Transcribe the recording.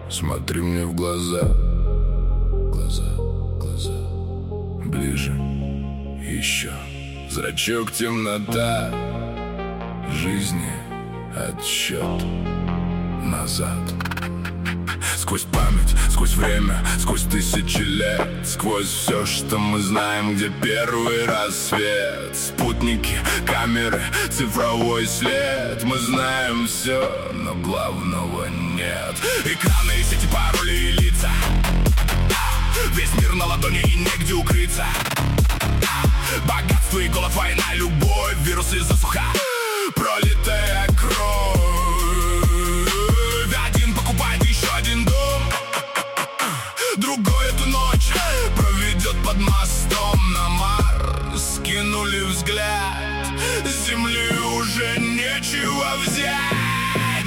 Смотри мне в глаза. Глаза, глаза. Ближе. Еще. Зрачок, темнота. Жизни отсчет назад. Сквозь память, сквозь время, сквозь тысячи лет, сквозь все, что мы знаем, где первый рассвет. Спутники, камеры, цифровой след. Мы знаем все, но главного нет. Экраны, сети, пароли и лица. Весь мир на ладони и негде укрыться. Богатство и голод, война, любовь, вирусы, засуха.